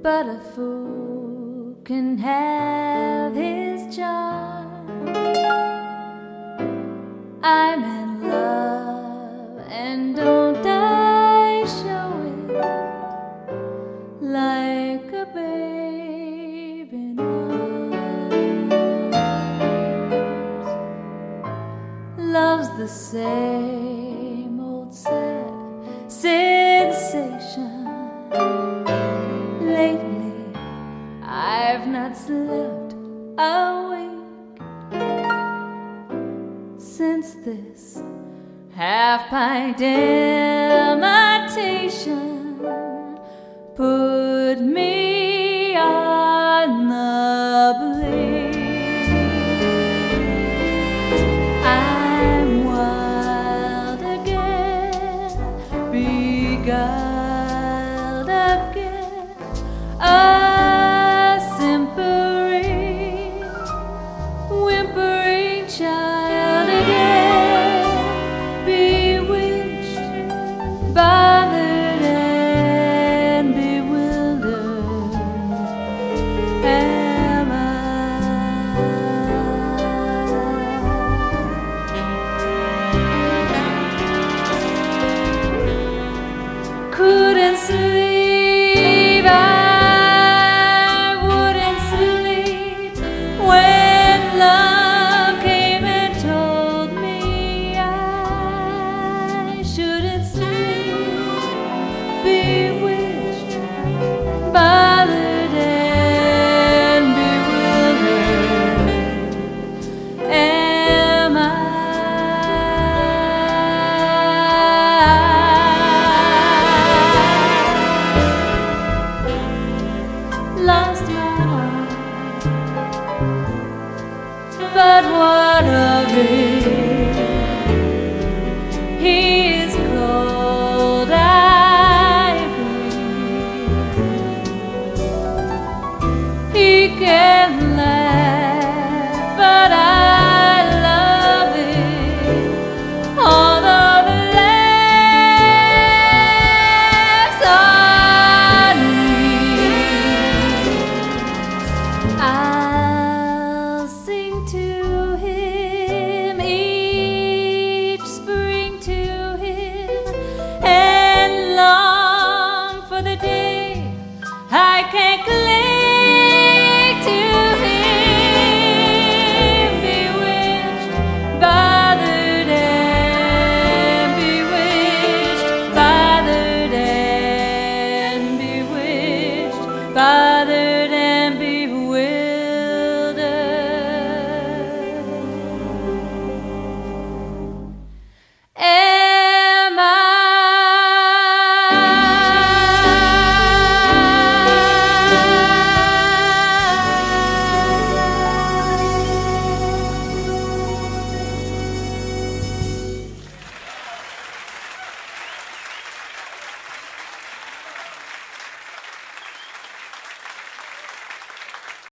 but a fool can have his charm. I'm in love, and don't I show it like a babe in arms. Love's the same old sad sensation. Lately I've not slept a wink since this half-pint imitation put me on the blink. I'm wild again, beguiled again, a simpering, whimpering child again, bewitched, bothered and bewildered am I. Couldn't sleep